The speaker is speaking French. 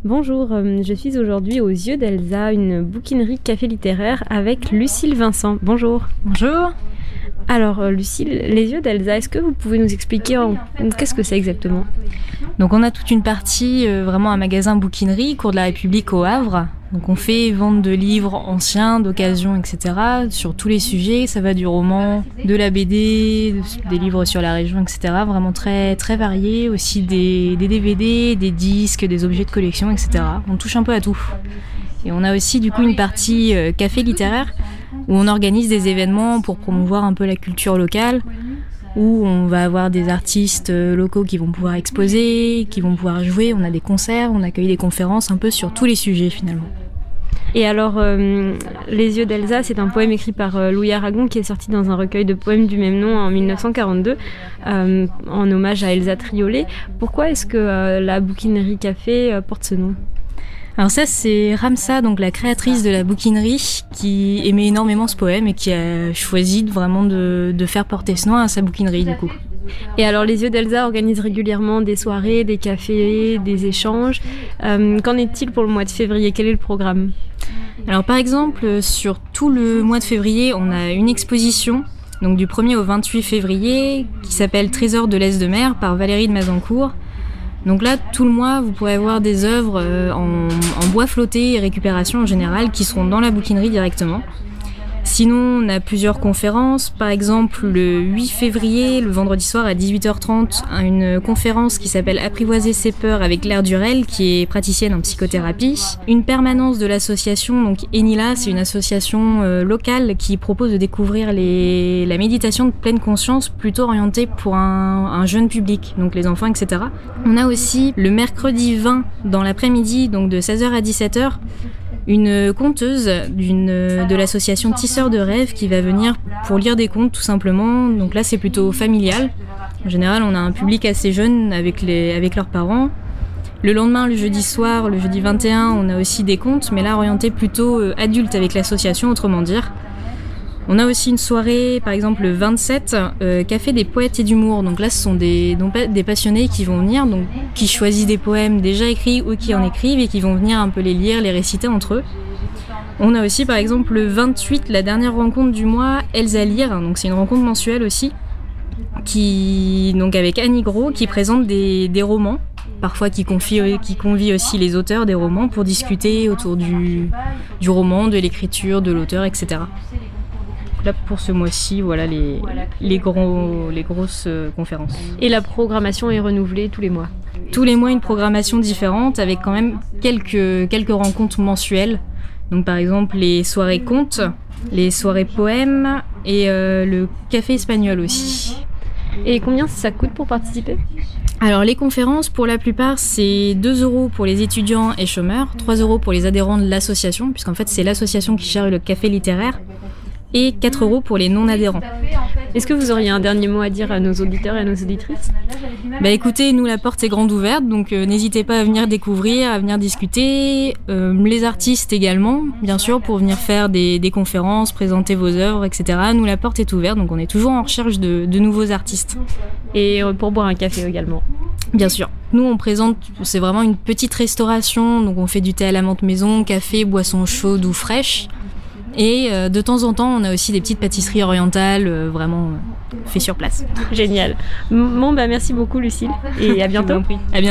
Bonjour, je suis aujourd'hui aux Yeux d'Elsa, une bouquinerie café littéraire avec Lucille Vincent. Bonjour. Bonjour. Alors Lucille, les Yeux d'Elsa, est-ce que vous pouvez nous expliquer qu'est-ce que c'est exactement ? Donc on a toute une partie, vraiment un magasin bouquinerie, Cours de la République au Havre. Donc on fait vente de livres anciens, d'occasion, etc. sur tous les sujets. Ça va du roman, de la BD, des livres sur la région, etc. Vraiment très, très varié. Aussi des DVD, des disques, des objets de collection, etc. On touche un peu à tout. Et on a aussi du coup une partie café littéraire où on organise des événements pour promouvoir un peu la culture locale, où on va avoir des artistes locaux qui vont pouvoir exposer, qui vont pouvoir jouer, on a des concerts, on accueille des conférences un peu sur tous les sujets finalement. Et alors, Les Yeux d'Elsa, c'est un poème écrit par Louis Aragon qui est sorti dans un recueil de poèmes du même nom en 1942, en hommage à Elsa Triolet. Pourquoi est-ce que la bouquinerie café porte ce nom ? Alors ça, c'est Ramsa, donc la créatrice de la bouquinerie, qui aimait énormément ce poème et qui a choisi vraiment de faire porter ce nom à sa bouquinerie du coup. Et alors Les Yeux d'Elsa organisent régulièrement des soirées, des cafés, des échanges. Qu'en est-il pour le mois de février ? Quel est le programme ? Alors par exemple, sur tout le mois de février, on a une exposition, donc du 1er au 28 février, qui s'appelle Trésors de l'Est de Mer par Valérie de Mazancourt. Donc là, tout le mois, vous pourrez avoir des œuvres en bois flotté et récupération en général qui seront dans la bouquinerie directement. Sinon, on a plusieurs conférences. Par exemple, le 8 février, le vendredi soir à 18h30, une conférence qui s'appelle Apprivoiser ses peurs avec Claire Durel, qui est praticienne en psychothérapie. Une permanence de l'association, donc Enila, c'est une association locale qui propose de découvrir la méditation de pleine conscience, plutôt orientée pour un jeune public, donc les enfants, etc. On a aussi le mercredi 20, dans l'après-midi, donc de 16h à 17h, une conteuse de l'association Tisseurs de rêves qui va venir pour lire des contes tout simplement. Donc là c'est plutôt familial. En général on a un public assez jeune avec leurs parents. Le lendemain, le jeudi soir, le jeudi 21, on a aussi des contes, mais là orientés plutôt adultes avec l'association, autrement dire. On a aussi une soirée, par exemple le 27, Café des poètes et d'humour. Donc là, ce sont des passionnés qui vont venir, donc qui choisissent des poèmes déjà écrits ou qui en écrivent et qui vont venir un peu les lire, les réciter entre eux. On a aussi, par exemple, le 28, la dernière rencontre du mois, Elsa Lire. Donc c'est une rencontre mensuelle aussi, donc avec Annie Gros, qui présente des romans, parfois qui convie aussi les auteurs des romans pour discuter autour du roman, de l'écriture, de l'auteur, etc. Là, pour ce mois-ci, voilà les grosses conférences. Et la programmation est renouvelée tous les mois ? Tous les mois, une programmation différente avec quand même quelques rencontres mensuelles. Donc par exemple, les soirées contes, les soirées poèmes et le café espagnol aussi. Et combien ça coûte pour participer ? Alors les conférences, pour la plupart, c'est 2 € pour les étudiants et chômeurs, 3 € pour les adhérents de l'association, puisqu'en fait c'est l'association qui gère le café littéraire, et 4 € pour les non-adhérents. Est-ce que vous auriez un dernier mot à dire à nos auditeurs et à nos auditrices ? Écoutez, nous la porte est grande ouverte, donc n'hésitez pas à venir découvrir, à venir discuter. Les artistes également, bien sûr, pour venir faire des conférences, présenter vos œuvres, etc. Nous la porte est ouverte, donc on est toujours en recherche de nouveaux artistes. Et pour boire un café également. Bien sûr. Nous, on présente, c'est vraiment une petite restauration, donc on fait du thé à la menthe maison, café, boissons chaudes ou fraîches. Et de temps en temps, on a aussi des petites pâtisseries orientales, vraiment faites sur place. Génial. Bon, merci beaucoup Lucille, et à bientôt. À bientôt.